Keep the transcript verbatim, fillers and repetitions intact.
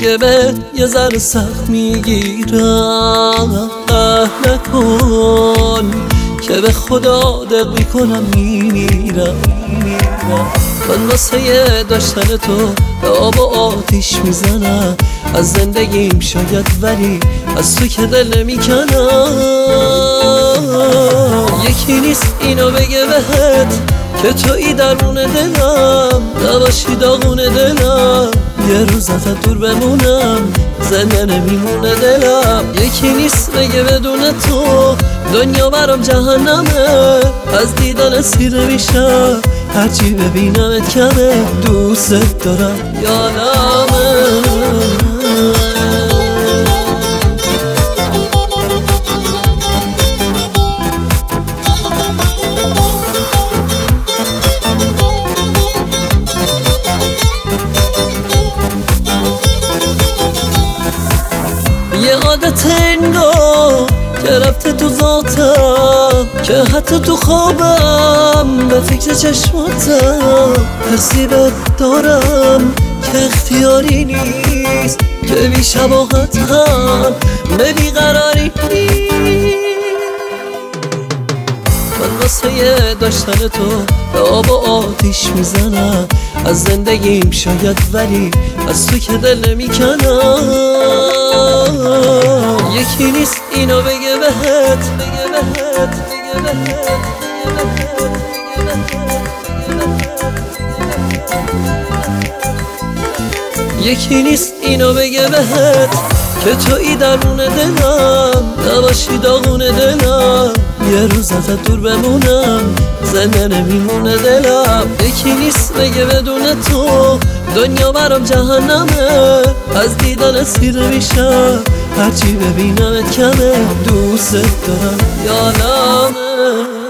دیگه به یه ذره سخت میگیرم. نکن که به خدا دق میکنم میمیرم. من واسه داشتن تو به آب و آتیش میزنم. از زندگیم شاید ولی از تو که دل نمیکنم. یکی نیست اینو بگه بهت که تویی درون دلم، نباشی داغون دلم. یه روز ازت دور بمونم زنده نمیمونه دلم. یکی نیست بگه بدون تو دنیا برام جهنمه. از دیدن سیر میشم هرچی ببینمت کمه. دوست دارم یادمه. یه عادت انگار که رفته تو ذاتم، که حتی تو خوابم به فکر چشماتم. حسی بهت دارم که اختیاری نیست، که بی شباهت هم به بیقراری نیست. من واسه داشتن تو به آب و آتیش میزنم. از زندگیم شاید ولی از تو که دل نمیکنم. یکی نیست اینو بگه بهت بگه بهت بگه بهت یکی نیست اینو بگه بهت که تویی درون دلم، نباشی داغون دلم. یه روز ازت دور بمونم زنده نمیمونه دلم. یکی نیست بگه بدون تو دنیا برام جهنمه. از دیدن سیر میشم هرچی ببینمت کمه. دوست دارم یادمه.